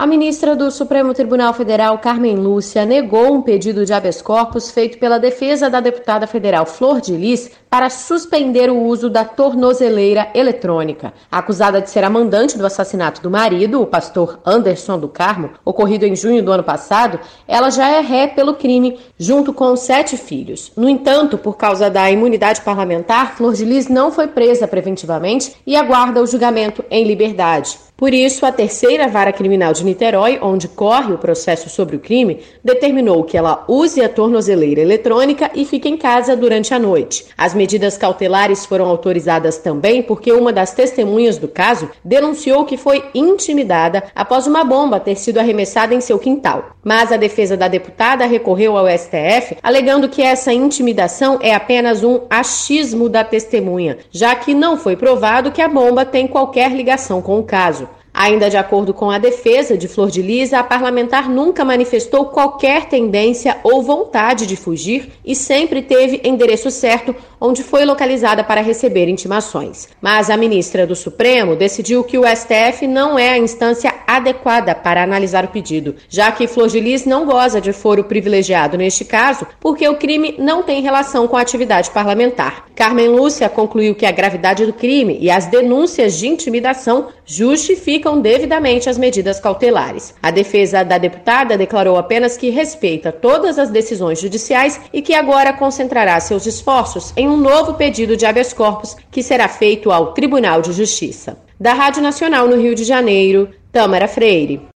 A ministra do Supremo Tribunal Federal, Carmen Lúcia, negou um pedido de habeas corpus feito pela defesa da deputada federal Flor de Lis para suspender o uso da tornozeleira eletrônica. Acusada de ser a mandante do assassinato do marido, o pastor Anderson do Carmo, ocorrido em junho do ano passado, ela já é ré pelo crime, junto com 7 filhos. No entanto, por causa da imunidade parlamentar, Flor de Lis não foi presa preventivamente e aguarda o julgamento em liberdade. Por isso, a terceira vara criminal de Niterói, onde corre o processo sobre o crime, determinou que ela use a tornozeleira eletrônica e fique em casa durante a noite. As medidas cautelares foram autorizadas também porque uma das testemunhas do caso denunciou que foi intimidada após uma bomba ter sido arremessada em seu quintal. Mas a defesa da deputada recorreu ao STF, alegando que essa intimidação é apenas um achismo da testemunha, já que não foi provado que a bomba tem qualquer ligação com o caso. Ainda de acordo com a defesa de Flor de Lis, a parlamentar nunca manifestou qualquer tendência ou vontade de fugir e sempre teve endereço certo onde foi localizada para receber intimações. Mas a ministra do Supremo decidiu que o STF não é a instância adequada para analisar o pedido, já que Flor de Lis não goza de foro privilegiado neste caso, porque o crime não tem relação com a atividade parlamentar. Carmen Lúcia concluiu que a gravidade do crime e as denúncias de intimidação justificam devidamente as medidas cautelares. A defesa da deputada declarou apenas que respeita todas as decisões judiciais e que agora concentrará seus esforços em um novo pedido de habeas corpus que será feito ao Tribunal de Justiça. Da Rádio Nacional no Rio de Janeiro, Tâmara Freire.